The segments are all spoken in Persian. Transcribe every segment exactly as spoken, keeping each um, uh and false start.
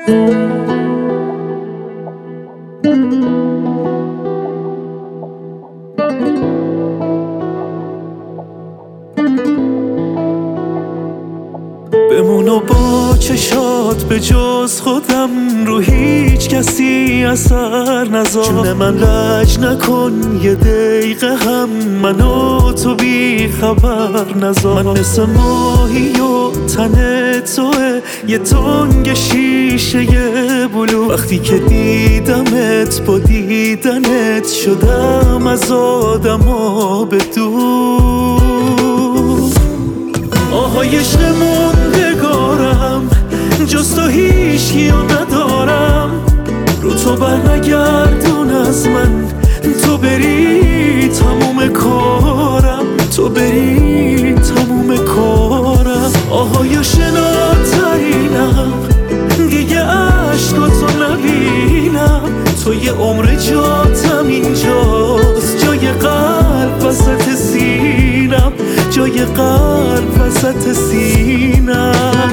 بمونو با چشات به جز خودم رو هیچ کسی اثر نذار. جون من لج نکن یه دقیقه هم منو تو بی خبر نذار. من مثل ماهی و تن توه یه تنگ شیشه بلو. وقتی که دیدمت با دیدنت شدم از آدما به دور. آهای عشق موندگارم جز تو هیچکیو ندارم. رو تو بر نگردون از من، تو بری تموم کارم، تو بری تموم کارم. آهای شناترینم دیگه عشقاتو نبینم. تو یه عمر جاتم اینجاست، جای قلب وسط سینم، جای قلب وسط سینم.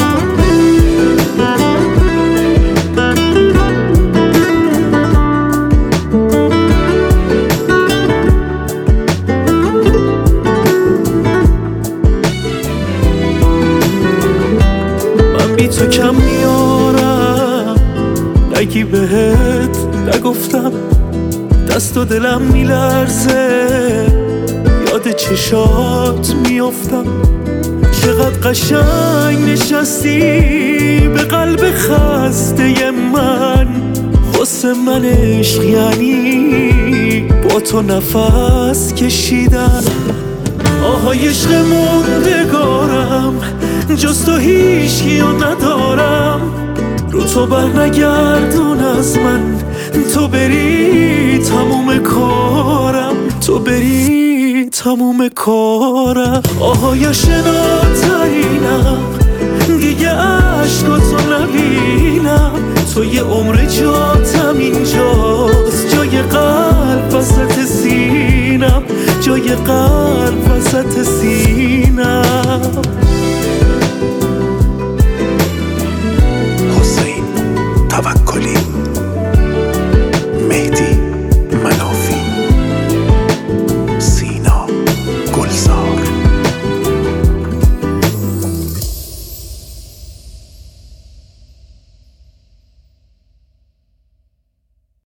من بی تو کم میارم، نگی بهت نگفتم. دست و دلم میلرزه، یاد چشات میافتم. چقدر قشنگ نشستی به قلب خسته من. واسه من عشق یعنی با تو نفس کشیدن. آهای عشق موندگارم جز تو هیچکیو ندارم. رو تو بر نگردون از من، تو بری تموم کارم، تو بری تموم کارم. آهای شناترینم دیگه عشقاتو نبینم. تو یه عمر جاتم اینجاست، جای قلب وسط سینم، جای قلب وسط سینم.